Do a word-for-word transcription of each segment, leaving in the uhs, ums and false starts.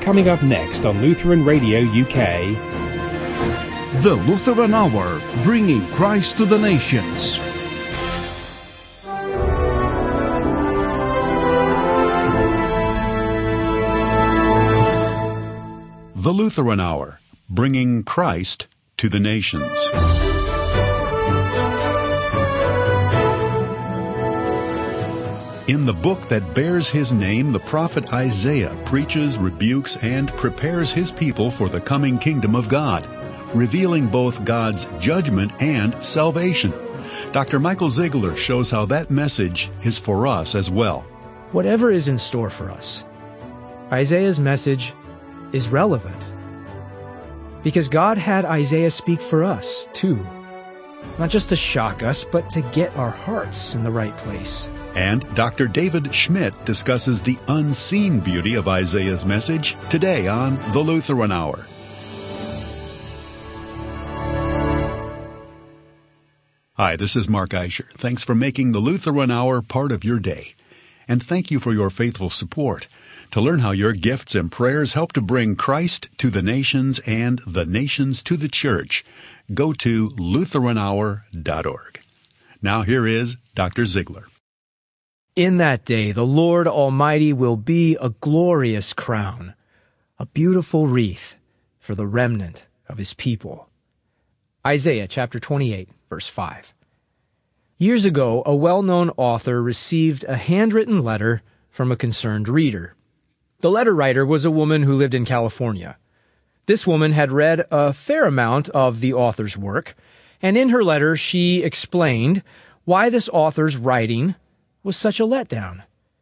Coming up next on Lutheran Radio U K. The Lutheran Hour, bringing Christ to the nations. The Lutheran Hour, bringing Christ to the nations. In the book that bears his name, the prophet Isaiah preaches, rebukes, and prepares his people for the coming kingdom of God, revealing both God's judgment and salvation. Doctor Michael Ziegler shows how that message is for us as well. Whatever is in store for us, Isaiah's message is relevant. Because God had Isaiah speak for us, too. Not just to shock us, but to get our hearts in the right place. And Doctor David Schmidt discusses the unseen beauty of Isaiah's message today on The Lutheran Hour. Hi, this is Mark Eicher. Thanks for making The Lutheran Hour part of your day. And thank you for your faithful support. To learn how your gifts and prayers help to bring Christ to the nations and the nations to the church, go to lutheran hour dot org. Now here is Doctor Ziegler. In that day, the Lord Almighty will be a glorious crown, a beautiful wreath for the remnant of his people. Isaiah chapter twenty-eight, verse five. Years ago, a well-known author received a handwritten letter from a concerned reader. The letter writer was a woman who lived in California. This woman had read a fair amount of the author's work, and in her letter she explained why this author's writing was such a letdown.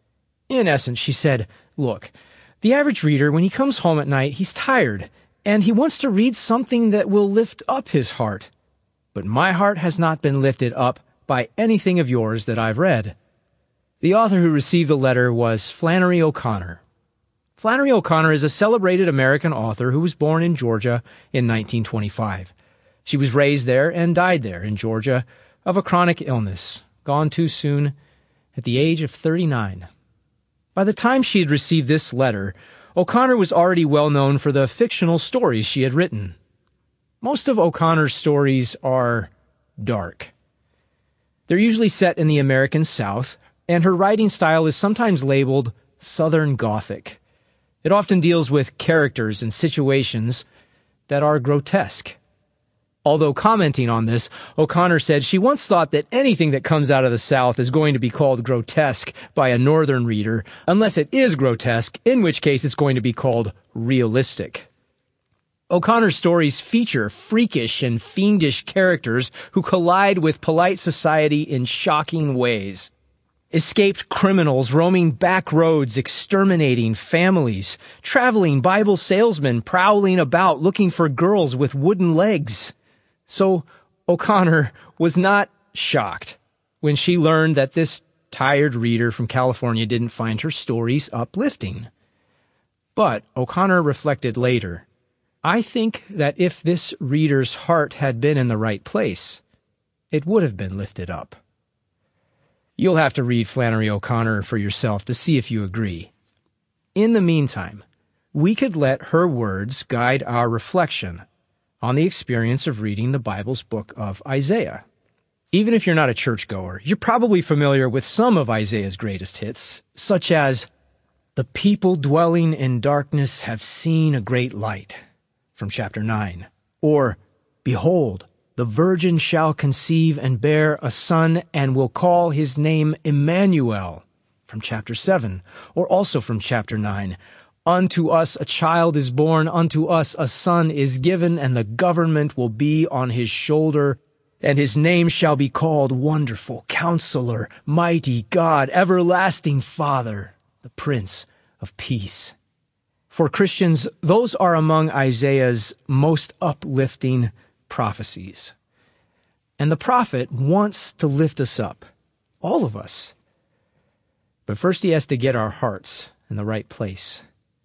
In essence, she said, look, the average reader, when he comes home at night, he's tired, and he wants to read something that will lift up his heart. But my heart has not been lifted up by anything of yours that I've read. The author who received the letter was Flannery O'Connor. Flannery O'Connor is a celebrated American author who was born in Georgia in nineteen twenty-five. She was raised there and died there in Georgia of a chronic illness, gone too soon at the age of thirty-nine. By the time she had received this letter, O'Connor was already well known for the fictional stories she had written. Most of O'Connor's stories are dark. They're usually set in the American South, and her writing style is sometimes labeled Southern Gothic. It often deals with characters and situations that are grotesque. Although commenting on this, O'Connor said she once thought that anything that comes out of the South is going to be called grotesque by a Northern reader, unless it is grotesque, in which case it's going to be called realistic. O'Connor's stories feature freakish and fiendish characters who collide with polite society in shocking ways. Escaped criminals roaming back roads, exterminating families, traveling Bible salesmen prowling about looking for girls with wooden legs. So O'Connor was not shocked when she learned that this tired reader from California didn't find her stories uplifting. But O'Connor reflected later, I think that if this reader's heart had been in the right place, it would have been lifted up. You'll have to read Flannery O'Connor for yourself to see if you agree. In the meantime, we could let her words guide our reflection on the experience of reading the Bible's book of Isaiah. Even if you're not a churchgoer, you're probably familiar with some of Isaiah's greatest hits, such as, "The people dwelling in darkness have seen a great light," from chapter nine, or, "Behold, the virgin shall conceive and bear a son and will call his name Emmanuel," from chapter seven, or also from chapter nine, "Unto us a child is born, unto us a son is given, and the government will be on his shoulder, and his name shall be called Wonderful, Counselor, Mighty God, Everlasting Father, the Prince of Peace." For Christians, those are among Isaiah's most uplifting prophecies. And the prophet wants to lift us up, all of us. But first he has to get our hearts in the right place.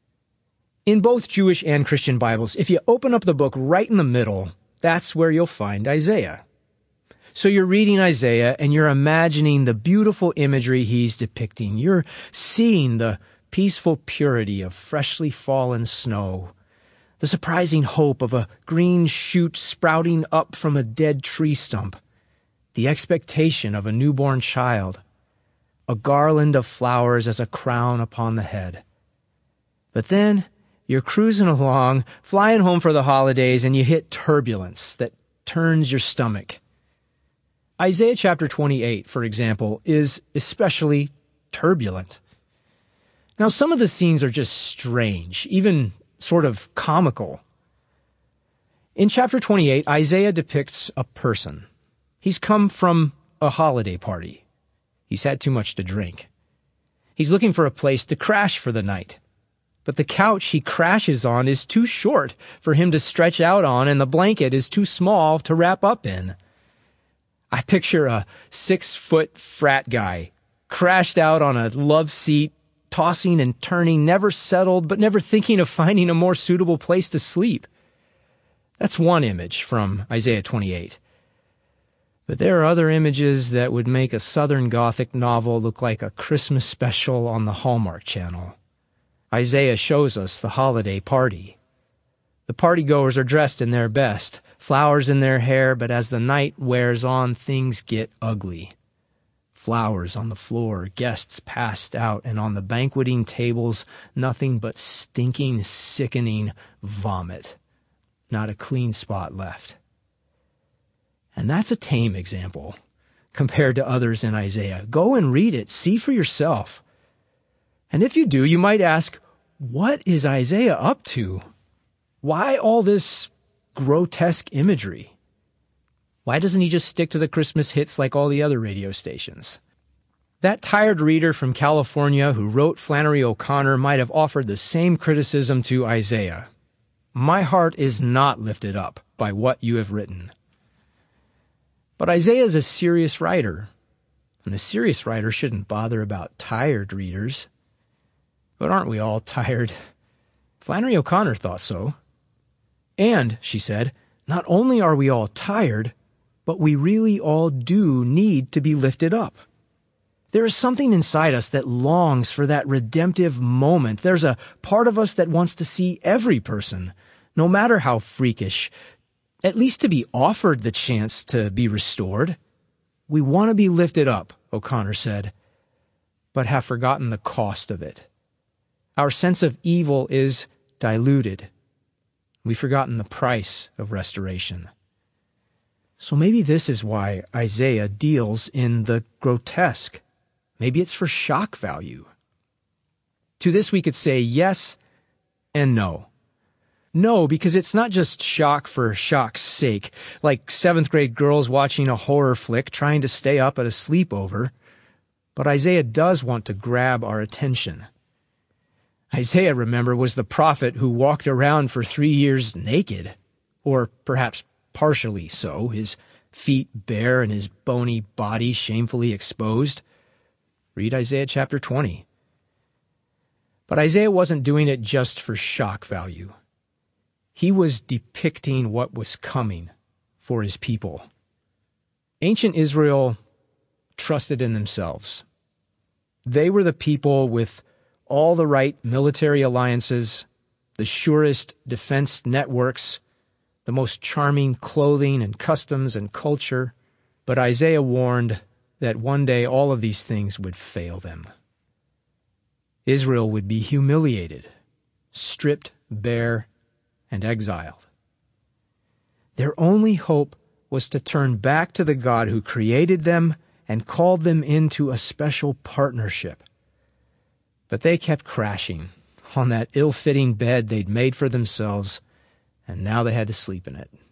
In both Jewish and Christian Bibles, if you open up the book right in the middle, that's where you'll find Isaiah. So you're reading Isaiah and you're imagining the beautiful imagery he's depicting. You're seeing the peaceful purity of freshly fallen snow, the surprising hope of a green shoot sprouting up from a dead tree stump, the expectation of a newborn child, a garland of flowers as a crown upon the head. But then you're cruising along, flying home for the holidays, and you hit turbulence that turns your stomach. Isaiah chapter twenty-eight, for example, is especially turbulent. Now, some of the scenes are just strange, even sort of comical. In chapter twenty-eight, Isaiah depicts a person. He's come from a holiday party. He's had too much to drink. He's looking for a place to crash for the night. But the couch he crashes on is too short for him to stretch out on, and the blanket is too small to wrap up in. I picture a six-foot frat guy crashed out on a love seat, tossing and turning, never settled, but never thinking of finding a more suitable place to sleep. That's one image from Isaiah twenty-eight. But there are other images that would make a Southern Gothic novel look like a Christmas special on the Hallmark Channel. Isaiah shows us the holiday party. The partygoers are dressed in their best, flowers in their hair, but as the night wears on, things get ugly. Flowers on the floor, guests passed out, and on the banqueting tables, nothing but stinking, sickening vomit. Not a clean spot left. And that's a tame example compared to others in Isaiah. Go and read it. See for yourself. And if you do, you might ask, what is Isaiah up to? Why all this grotesque imagery? Why doesn't he just stick to the Christmas hits like all the other radio stations? That tired reader from California who wrote Flannery O'Connor might have offered the same criticism to Isaiah. My heart is not lifted up by what you have written. But Isaiah is a serious writer, and a serious writer shouldn't bother about tired readers. But aren't we all tired? Flannery O'Connor thought so. And, she said, not only are we all tired, but we really all do need to be lifted up. There is something inside us that longs for that redemptive moment. There's a part of us that wants to see every person, no matter how freakish, at least to be offered the chance to be restored. We want to be lifted up, O'Connor said, but have forgotten the cost of it. Our sense of evil is diluted. We've forgotten the price of restoration. So maybe this is why Isaiah deals in the grotesque. Maybe it's for shock value. To this we could say yes and no. No, because it's not just shock for shock's sake, like seventh grade girls watching a horror flick trying to stay up at a sleepover. But Isaiah does want to grab our attention. Isaiah, remember, was the prophet who walked around for three years naked, or perhaps partially so, his feet bare and his bony body shamefully exposed. Read Isaiah chapter twenty. But Isaiah wasn't doing it just for shock value. He was depicting what was coming for his people. Ancient Israel trusted in themselves. They were the people with all the right military alliances, the surest defense networks, the most charming clothing and customs and culture. But Isaiah warned that one day all of these things would fail them. Israel would be humiliated, stripped bare, and exiled. Their only hope was to turn back to the God who created them and called them into a special partnership. But they kept crashing on that ill-fitting bed they'd made for themselves, and now they had to sleep in it.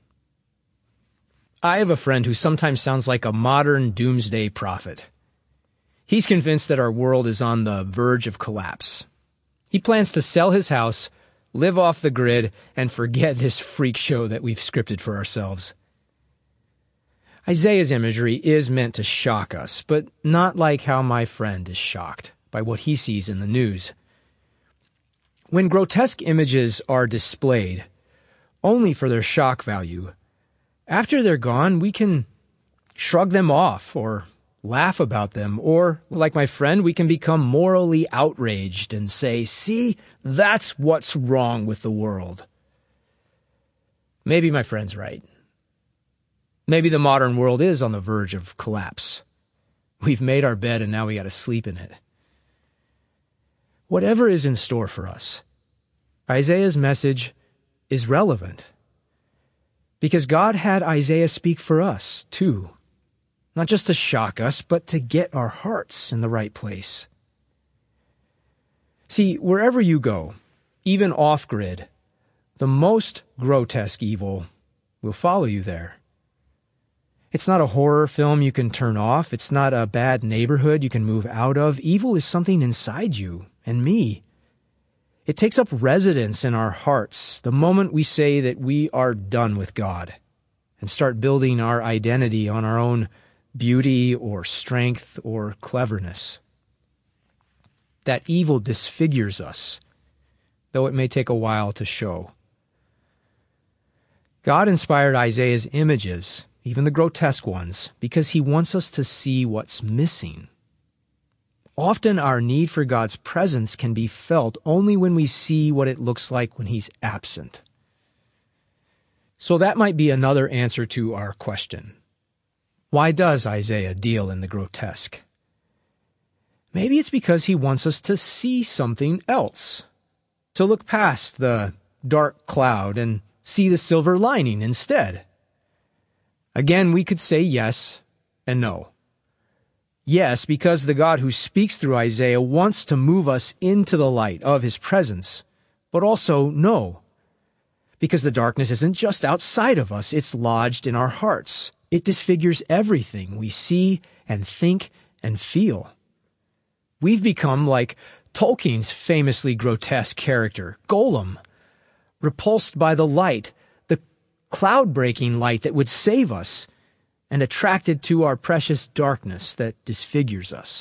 I have a friend who sometimes sounds like a modern doomsday prophet. He's convinced that our world is on the verge of collapse. He plans to sell his house, live off the grid, and forget this freak show that we've scripted for ourselves. Isaiah's imagery is meant to shock us, but not like how my friend is shocked by what he sees in the news. When grotesque images are displayed only for their shock value, after they're gone, we can shrug them off or laugh about them, or, like my friend, we can become morally outraged and say, see, that's what's wrong with the world. Maybe my friend's right. Maybe the modern world is on the verge of collapse. We've made our bed and now we got to sleep in it. Whatever is in store for us, Isaiah's message is relevant. Because God had Isaiah speak for us, too. Not just to shock us, but to get our hearts in the right place. See, wherever you go, even off-grid, the most grotesque evil will follow you there. It's not a horror film you can turn off. It's not a bad neighborhood you can move out of. Evil is something inside you and me. It takes up residence in our hearts the moment we say that we are done with God and start building our identity on our own beauty or strength or cleverness. That evil disfigures us, though it may take a while to show. God inspired Isaiah's images, even the grotesque ones, because he wants us to see what's missing. Often our need for God's presence can be felt only when we see what it looks like when he's absent. So that might be another answer to our question. Why does Isaiah deal in the grotesque? Maybe it's because he wants us to see something else, to look past the dark cloud and see the silver lining instead. Again, we could say yes and no. Yes, because the God who speaks through Isaiah wants to move us into the light of his presence, but also no, because the darkness isn't just outside of us, it's lodged in our hearts. It disfigures everything we see and think and feel. We've become like Tolkien's famously grotesque character, Gollum, repulsed by the light, the cloud-breaking light that would save us, and attracted to our precious darkness that disfigures us.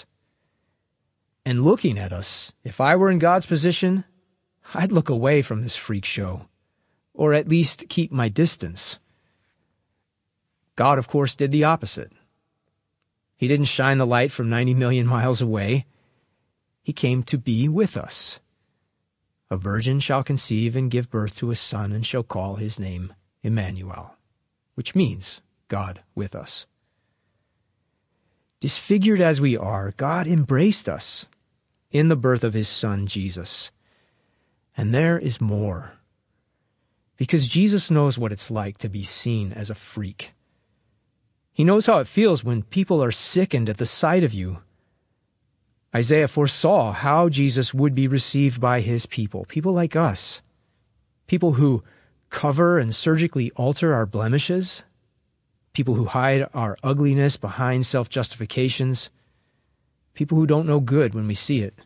And looking at us, if I were in God's position, I'd look away from this freak show, or at least keep my distance. God, of course, did the opposite. He didn't shine the light from ninety million miles away. He came to be with us. A virgin shall conceive and give birth to a son and shall call his name Emmanuel, which means God with us. Disfigured as we are, God embraced us in the birth of his Son, Jesus. And there is more. Because Jesus knows what it's like to be seen as a freak. He knows how it feels when people are sickened at the sight of you. Isaiah foresaw how Jesus would be received by his people, people like us, people who cover and surgically alter our blemishes, people who hide our ugliness behind self-justifications, people who don't know good when we see it.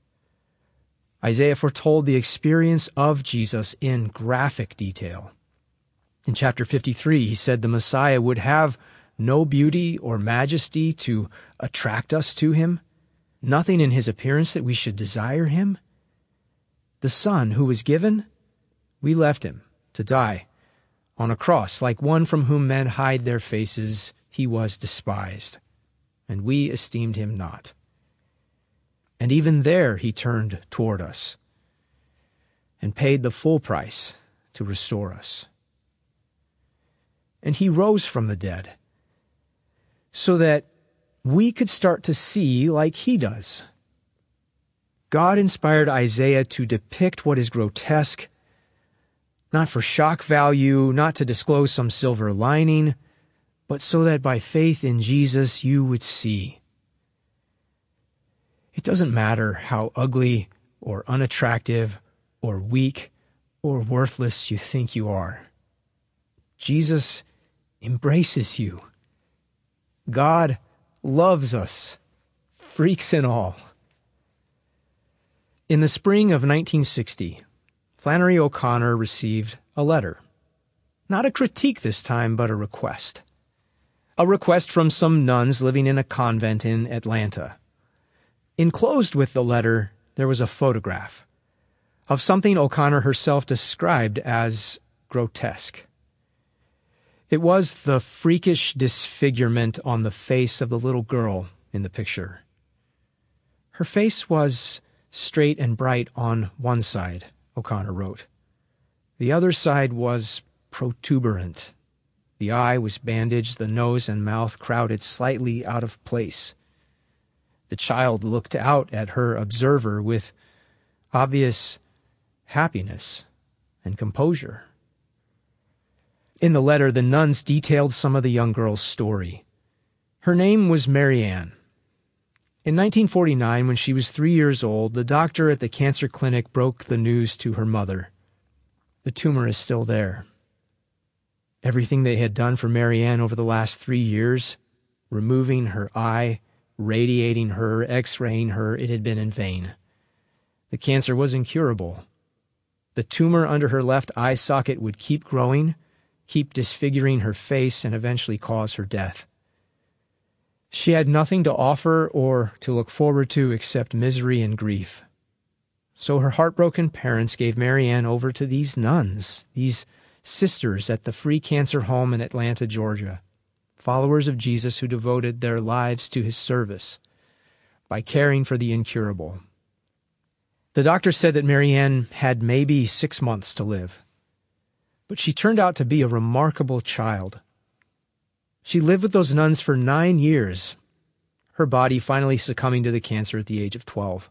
Isaiah foretold the experience of Jesus in graphic detail. In chapter fifty-three, he said the Messiah would have no beauty or majesty to attract us to him, nothing in his appearance that we should desire him. The Son who was given, we left him to die on a cross, like one from whom men hide their faces. He was despised, and we esteemed him not. And even there he turned toward us and paid the full price to restore us. And he rose from the dead so that we could start to see like he does. God inspired Isaiah to depict what is grotesque, not for shock value, not to disclose some silver lining, but so that by faith in Jesus you would see. It doesn't matter how ugly or unattractive or weak or worthless you think you are. Jesus embraces you. God loves us, freaks and all. In the spring of nineteen sixty, Flannery O'Connor received a letter. Not a critique this time, but a request. A request from some nuns living in a convent in Atlanta. Enclosed with the letter, there was a photograph of something O'Connor herself described as grotesque. It was the freakish disfigurement on the face of the little girl in the picture. Her face was straight and bright on one side, O'Connor wrote. The other side was protuberant. The eye was bandaged, the nose and mouth crowded slightly out of place. The child looked out at her observer with obvious happiness and composure. In the letter, the nuns detailed some of the young girl's story. Her name was Mary Ann. In nineteen forty-nine, when she was three years old, the doctor at the cancer clinic broke the news to her mother. The tumor is still there. Everything they had done for Mary Ann over the last three years, removing her eye, radiating her, x-raying her, it had been in vain. The cancer was incurable. The tumor under her left eye socket would keep growing, keep disfiguring her face, and eventually cause her death. She had nothing to offer or to look forward to except misery and grief. So her heartbroken parents gave Mary Ann over to these nuns, these sisters at the Free Cancer Home in Atlanta, Georgia, followers of Jesus who devoted their lives to his service by caring for the incurable. The doctor said that Mary Ann had maybe six months to live, but she turned out to be a remarkable child. She lived with those nuns for nine years, her body finally succumbing to the cancer at the age of twelve.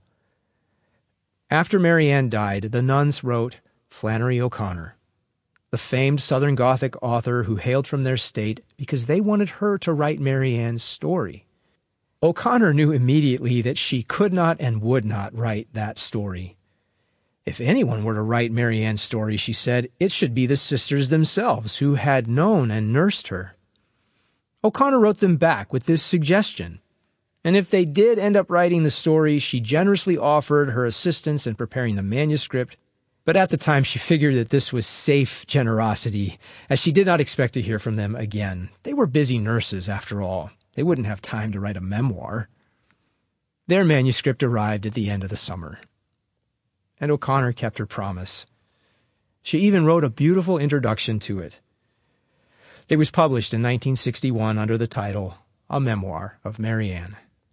After Mary Ann died, the nuns wrote Flannery O'Connor, the famed Southern Gothic author who hailed from their state, because they wanted her to write Mary Ann's story. O'Connor knew immediately that she could not and would not write that story. If anyone were to write Mary Ann's story, she said, it should be the sisters themselves who had known and nursed her. O'Connor wrote them back with this suggestion, and if they did end up writing the story, she generously offered her assistance in preparing the manuscript, but at the time she figured that this was safe generosity, as she did not expect to hear from them again. They were busy nurses, after all. They wouldn't have time to write a memoir. Their manuscript arrived at the end of the summer, and O'Connor kept her promise. She even wrote a beautiful introduction to it. It was published in nineteen sixty-one under the title, A Memoir of Mary Ann.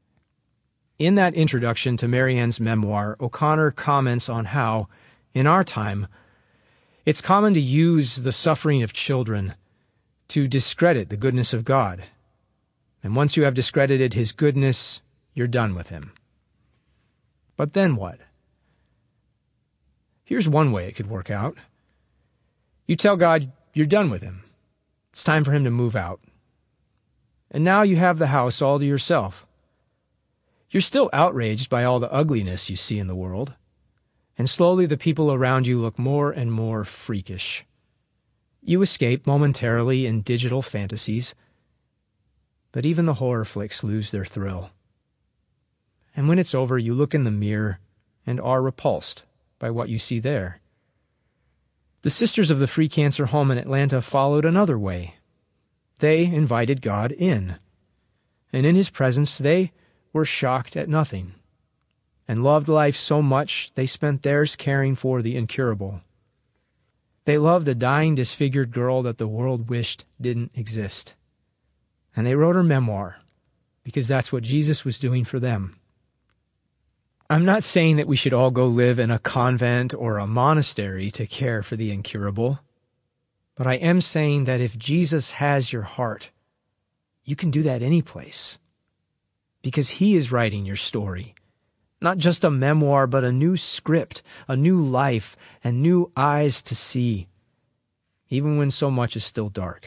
In that introduction to Mary Ann's memoir, O'Connor comments on how, in our time, it's common to use the suffering of children to discredit the goodness of God. And once you have discredited his goodness, you're done with him. But then what? Here's one way it could work out. You tell God you're done with him. It's time for him to move out. And now you have the house all to yourself. You're still outraged by all the ugliness you see in the world. And slowly the people around you look more and more freakish. You escape momentarily in digital fantasies, but even the horror flicks lose their thrill. And when it's over, you look in the mirror and are repulsed by what you see there. The Sisters of the Free Cancer Home in Atlanta followed another way. They invited God in, and in his presence they were shocked at nothing, and loved life so much they spent theirs caring for the incurable. They loved a dying, disfigured girl that the world wished didn't exist. And they wrote her memoir, because that's what Jesus was doing for them. I'm not saying that we should all go live in a convent or a monastery to care for the incurable, but I am saying that if Jesus has your heart, you can do that any place, because he is writing your story. Not just a memoir, but a new script, a new life, and new eyes to see, even when so much is still dark.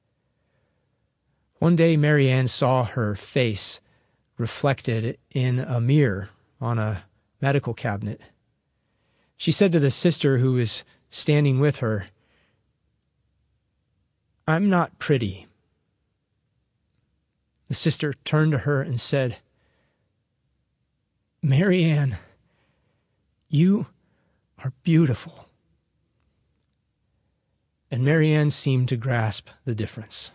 One day, Mary Ann saw her face reflected in a mirror on a medical cabinet. She said to the sister who was standing with her, "I'm not pretty." The sister turned to her and said, "Mary Ann, you are beautiful." And Mary Ann seemed to grasp the difference.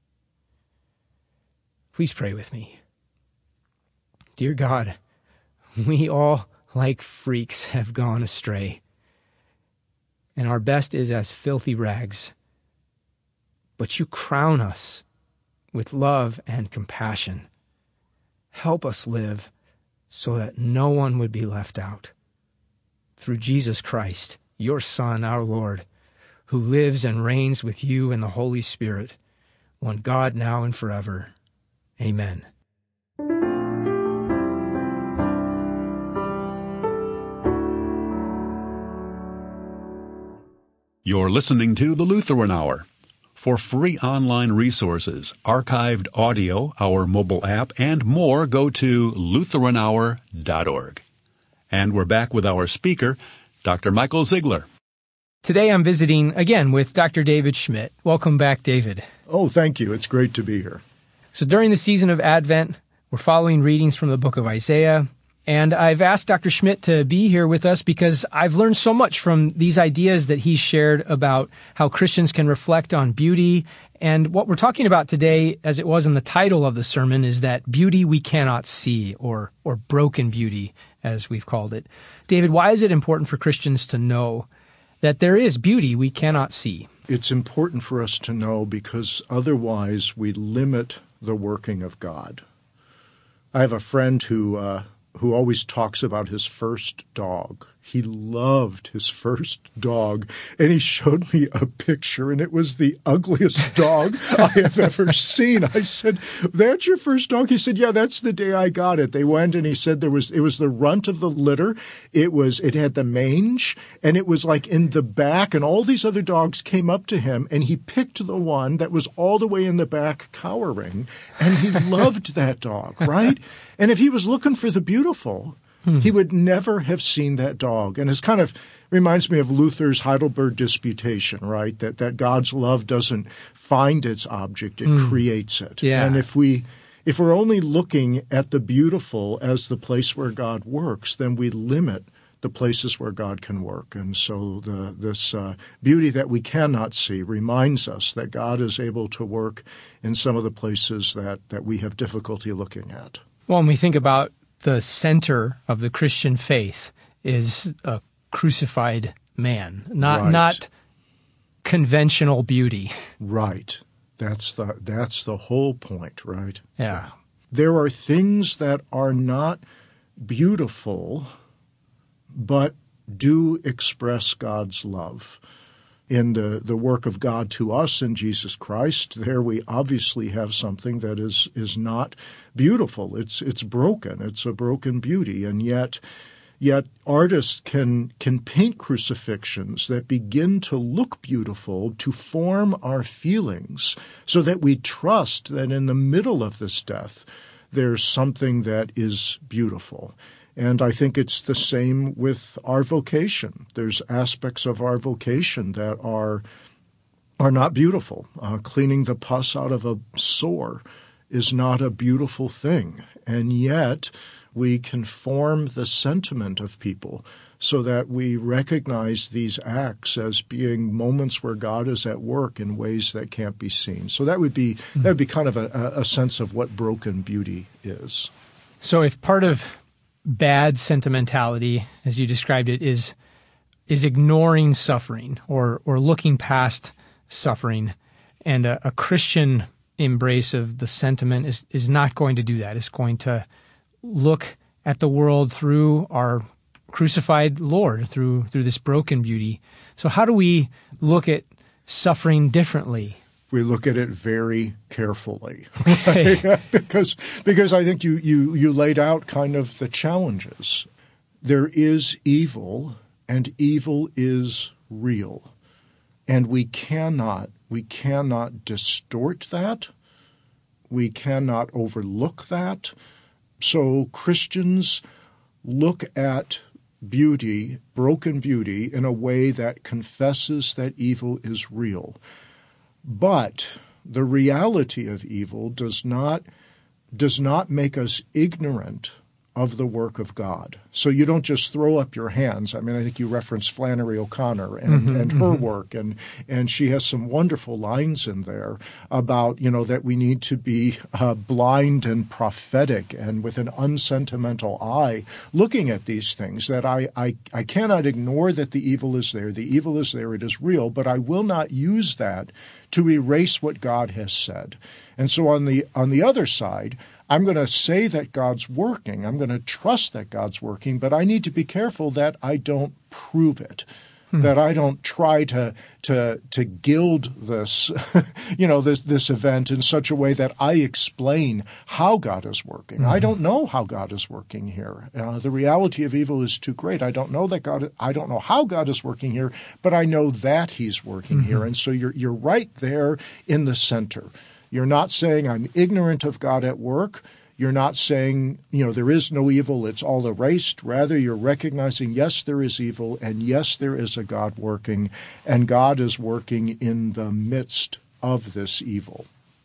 Please pray with me. Dear God, we all, like freaks, have gone astray, and our best is as filthy rags. but you crown us with love and compassion. Help us live so that no one would be left out. Through Jesus Christ, your Son, our Lord, who lives and reigns with you in the Holy Spirit, one God now and forever. Amen. You're listening to the Lutheran Hour. For free online resources, archived audio, our mobile app, and more, go to lutheran hour dot org. And we're back with our speaker, Doctor Michael Ziegler. Today I'm visiting again with Doctor David Schmidt. Welcome back, David. Oh, thank you. It's great to be here. So during the season of Advent, we're following readings from the book of Isaiah. And I've asked Doctor Schmidt to be here with us because I've learned so much from these ideas that he shared about how Christians can reflect on beauty. And what we're talking about today, as it was in the title of the sermon, is that beauty we cannot see, or or broken beauty, as we've called it. David, why is it important for Christians to know that there is beauty we cannot see? It's important for us to know because otherwise we limit the working of God. I have a friend who uh, who always talks about his first dog. He loved his first dog, and he showed me a picture, and it was the ugliest dog I have ever seen. I said, "That's your first dog?" He said, "Yeah, that's the day I got it." They went, and he said there was it was the runt of the litter. It was it had the mange, and it was like in the back, and all these other dogs came up to him, and he picked the one that was all the way in the back cowering, and he loved that dog, right? And if he was looking for the beautiful, Hmm. he would never have seen that dog. And it kind of reminds me of Luther's Heidelberg Disputation, right? That that God's love doesn't find its object, it hmm. creates it. Yeah. And if we if we're only looking at the beautiful as the place where God works, then we limit the places where God can work. And so the this uh, beauty that we cannot see reminds us that God is able to work in some of the places that, that we have difficulty looking at. Well, when we think about the center of the Christian faith is a crucified man, not right. not conventional beauty. Right. That's the that's the whole point, right? Yeah. There are things that are not beautiful, but do express God's love. In the, the work of God to us in Jesus Christ, there we obviously have something that is is not beautiful. It's it's broken. It's a broken beauty, and yet yet artists can can paint crucifixions that begin to look beautiful to form our feelings, so that we trust that in the middle of this death there's something that is beautiful. And I think it's the same with our vocation. There's aspects of our vocation that are are not beautiful. Uh, cleaning the pus out of a sore is not a beautiful thing. And yet we can form the sentiment of people so that we recognize these acts as being moments where God is at work in ways that can't be seen. So that would be mm-hmm. that would be kind of a, a sense of what broken beauty is. So if part of bad sentimentality, as you described it, is is ignoring suffering or or looking past suffering, and a, a Christian embrace of the sentiment is is not going to do that. It's going to look at the world through our crucified Lord, through through this broken beauty. So how do we look at suffering differently? We look at it very carefully, right? because because I think you, you, you laid out kind of the challenges. There is evil, and evil is real. And we cannot we cannot distort that. We cannot overlook that. So Christians look at beauty, broken beauty, in a way that confesses that evil is real. But the reality of evil does not does not make us ignorant of the work of God. So you don't just throw up your hands. I mean, I think you referenced Flannery O'Connor and, mm-hmm, and her mm-hmm. work, and and she has some wonderful lines in there about, you know, that we need to be uh, blind and prophetic and with an unsentimental eye looking at these things, that I, I, I cannot ignore that the evil is there. The evil is there. It is real, but I will not use that to erase what God has said. And so on the on the other side, I'm going to say that God's working. I'm going to trust that God's working, but I need to be careful that I don't prove it, hmm. that I don't try to to to gild this, you know, this this event in such a way that I explain how God is working. Mm-hmm. I don't know how God is working here. Uh, the reality of evil is too great. I don't know that God. I don't know how God is working here, but I know that He's working mm-hmm. here. And so you're you're right there in the center. You're not saying I'm ignorant of God at work. You're not saying, you know, there is no evil, it's all erased. Rather, you're recognizing, yes, there is evil, and yes, there is a God working, and God is working in the midst of this evil.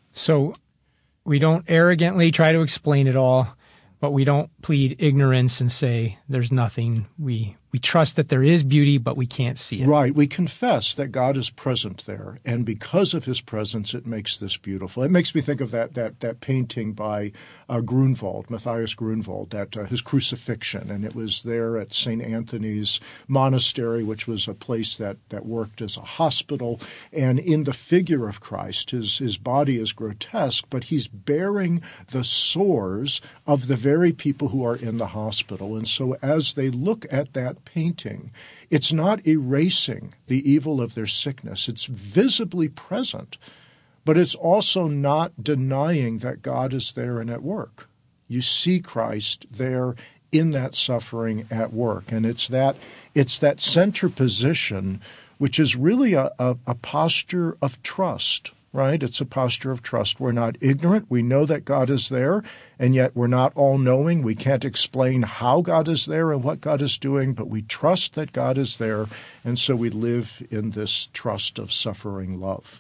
So we don't arrogantly try to explain it all, but we don't plead ignorance and say there's nothing. We we trust that there is beauty, but we can't see it. Right. We confess that God is present there, and because of His presence, it makes this beautiful. It makes me think of that that that painting by uh, Grunwald, Matthias Grunwald, that uh, his crucifixion, and it was there at Saint Anthony's Monastery, which was a place that that worked as a hospital. And in the figure of Christ, his his body is grotesque, but he's bearing the sores of the very people who are in the hospital. And so as they look at that painting, it's not erasing the evil of their sickness. It's visibly present, but it's also not denying that God is there and at work. You see Christ there in that suffering at work. And it's that it's that center position, which is really a, a, a posture of trust. Right? It's a posture of trust. We're not ignorant. We know that God is there, and yet we're not all-knowing. We can't explain how God is there and what God is doing, but we trust that God is there, and so we live in this trust of suffering love.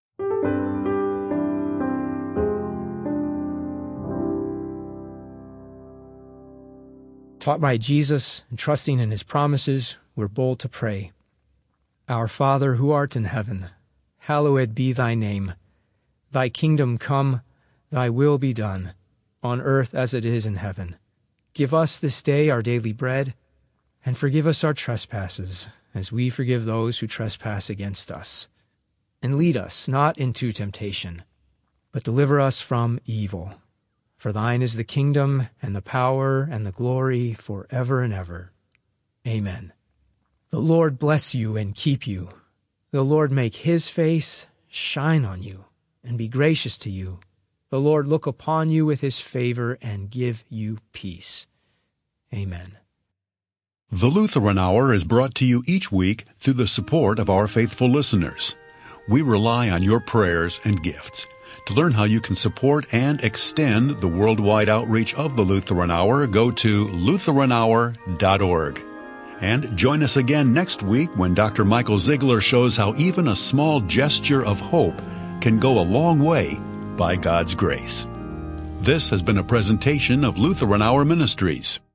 Taught by Jesus and trusting in His promises, we're bold to pray. Our Father, who art in heaven, hallowed be thy name. Thy kingdom come, thy will be done, on earth as it is in heaven. Give us this day our daily bread, and forgive us our trespasses, as we forgive those who trespass against us. And lead us not into temptation, but deliver us from evil. For thine is the kingdom, and the power, and the glory, forever and ever. Amen. The Lord bless you and keep you. The Lord make His face shine on you and be gracious to you. The Lord look upon you with His favor and give you peace. Amen. The Lutheran Hour is brought to you each week through the support of our faithful listeners. We rely on your prayers and gifts. To learn how you can support and extend the worldwide outreach of the Lutheran Hour, go to lutheran hour dot org. And join us again next week when Doctor Michael Ziegler shows how even a small gesture of hope can go a long way by God's grace. This has been a presentation of Lutheran Hour Ministries.